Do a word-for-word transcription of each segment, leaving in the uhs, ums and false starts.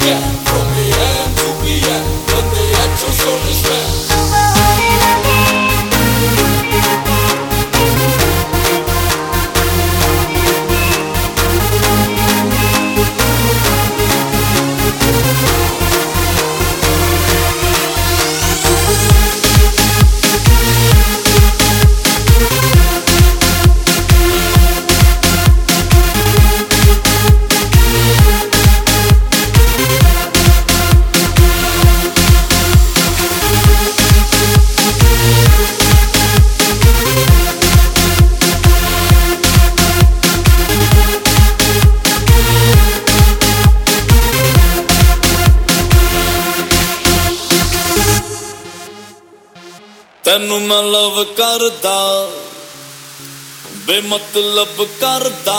get from A M to P M when they at your service man. ਤੈਨੂੰ ਮੈਂ ਲਵ ਕਰਦਾ ਬੇਮਤਲਬ ਕਰਦਾ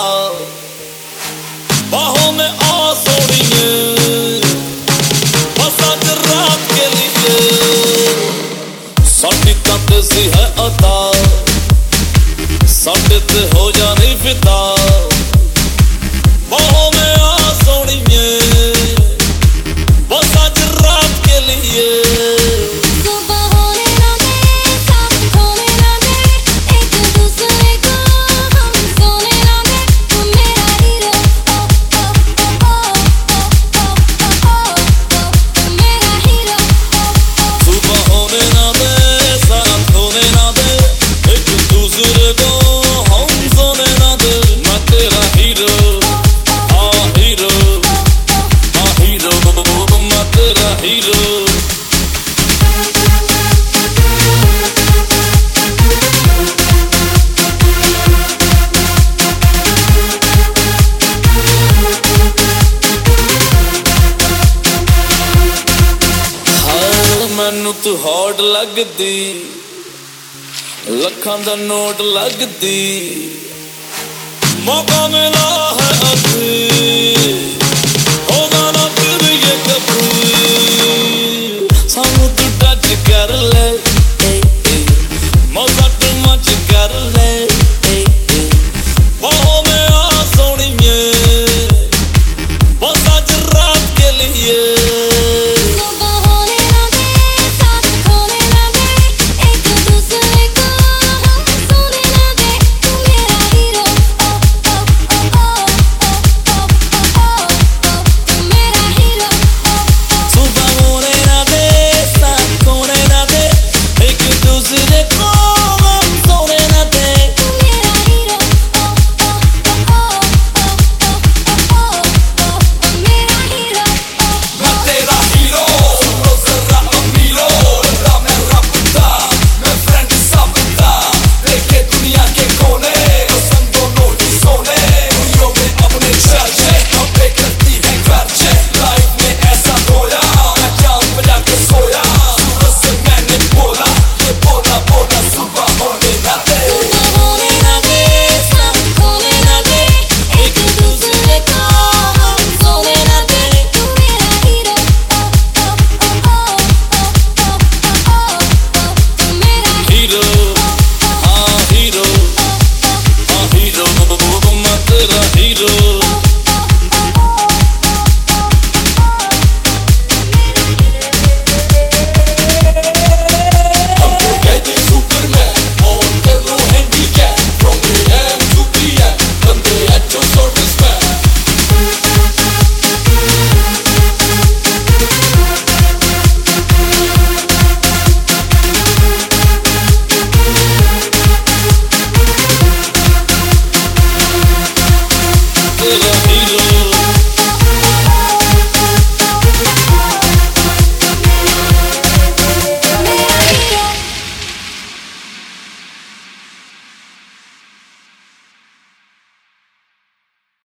ਬਾਹੋਂ में आ सोनिए बस आज रात के लिए साडी तक सी है अता साडे ते हो जानी फिदा बाहों में आ सोनिए बस आज रात के लिए मैनू तू हॉट लगदी लखां दा नोट लगदी मौका मिला है अभी होगा ना फिर ये कभी सानू तू टच कर ले मौका तू मच कर ले बाहों में आ सोनिए बस आज रात के लिए Hero